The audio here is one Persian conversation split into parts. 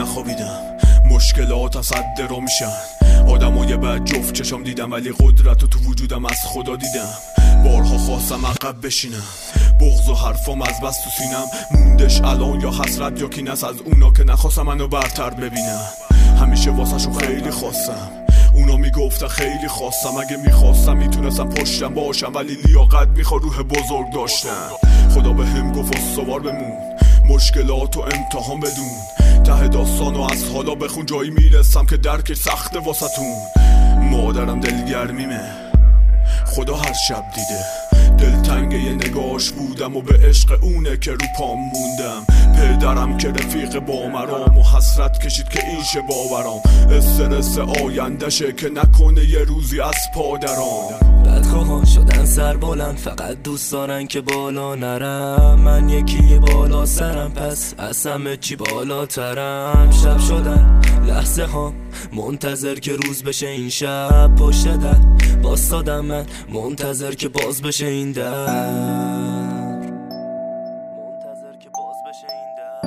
نخوابیدم، مشکلاتم صد درو میشن. آدمای بد جفت چشم دیدم، ولی قدرتو تو وجودم از خدا دیدم. بارها خواستم عقب بشینم، بغض و حرفام از بس تو سینم موندش الان، یا حسرت یا کینه از اونا که نخواستم منو برتر ببینم. همیشه واسهشون خیلی خواستم، اونا میگفتن خیلی خواستم. اگه میخواستم میتونستم پشتم باشم، ولی لیاقت میخواد روح بزرگ داشتم. خدا به هم گفت استوار بمون، مشکلات و امتحان بدون. ته داستانو از حالا بخون، جایی میرسم که درکش سخته واسطون. مادرم دلگرمیمه، خدا هر شب دیده. دلتنگ یه نگاش بودم و به عشق اونه که رو پام موندم. پدرم که رفیق با مرام و حسرت کشید که این شه باورام. استرس آیندشه که نکنه یه روزی از پادرام. بدخواهان شدن سر بلند، فقط دوست دارن که بالا نرم. من یکی بالا سرم، پس از همه چی بالاترم. شب شدن لحظه ها منتظر که روز بشه، این شب پشت در باستادم من منتظر که باز بشه این در. منتظر که باز بشه این در.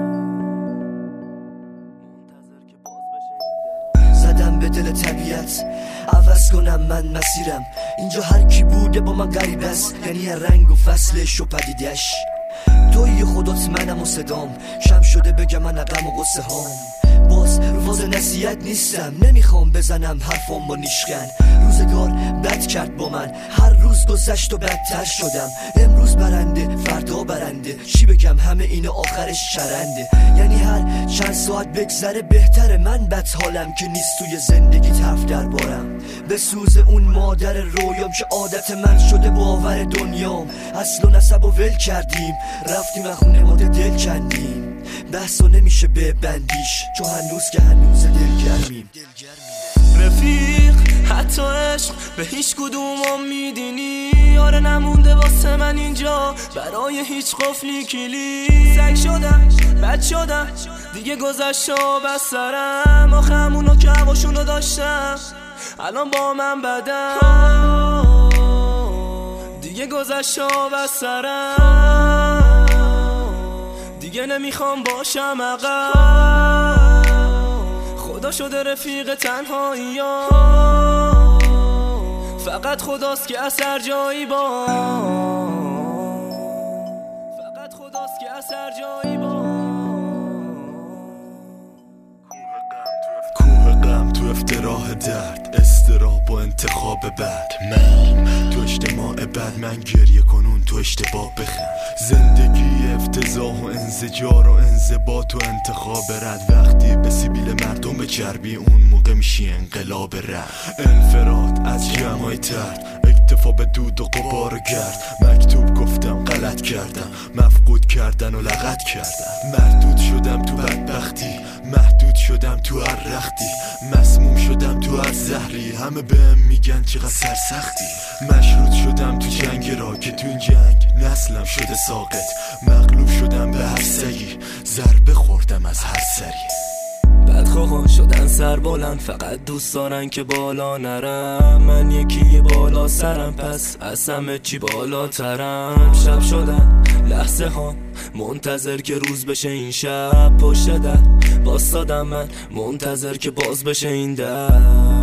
منتظر که باز بشه این در. زدم به دل طبیعت عوض کنم من مسیرم. اینجا هر کی بوده با من غریب است، یعنی رنگ و فصلش و پدیدش. توی خودت منم و صدام، شم شده بگم من غم و غصه هام. باز رواز نصیحت نیستم، نمیخوام بزنم حرفام با نیشکن. روزگار بد کرد با من، هر روز گذشت و بدتر شدم. امروز برنده فردا برنده، چی بگم همه اینو آخرش چرنده. یعنی هر چند ساعت بگذره بهتره. من بد حالم که نیست توی زندگی حرف دربارم. به سوز اون مادر رویام که عادت من شده باور دنیام. اصل و نسب و ول کردیم، رفتیم خونه ماده دل کندیم. بحثو نمیشه ببندیش، چون هنوز که هنوز دلگرمیم. رفیق حتی عشق به هیچ کدومم میدینی. آره نمونده واسه من اینجا برای هیچ قفلی کلی. سگ شدم بد شدم دیگه، گذشت و بس سرم. آخه همونو که هواشونو داشتم الان با من بدم. دیگه گذشت و بس سرم، دیگه نمیخوام باشم عقب. خدا شده رفیق تنهایی ها، فقط خداست که اثر جایی با. فقط خداست که اثر جایی با. کوه غم تو افتراه درد، استراب و انتخاب بد. من تو اجتماع بد، من گریه کنون تو اشتباه بخند. زندگی افتضاح و انزجار و انضباط و انتخاب رد. وقتی به سیبیل مردم به چربی، اون موقع میشی انقلاب رد. انفراد از جمعای ترد، اکتفا به دود و غبار گرد. مکتوب گفتم غلط کردم، مفقود کردن و لغت کردم. مردود شدم تو بدبختی، محدود شدم تو هر رختی. مسموم شدم تو هر زهری، همه بهم میگن چقدر سرسختی. مشروط شدم تو جنگ را که تو این جنگ نسلم شده ساقط. مغلوب شدم به هر سگی، ضربه خوردم از هر سری. بدخواهان شدن سر بلند، فقط دوست دارن که بالا نرم. من یکی بالا سرم، پس از همه چی بالاترم. شب شدن لحظه ها منتظر که روز بشه، این شب پشت در باستادم من منتظر که باز بشه این در.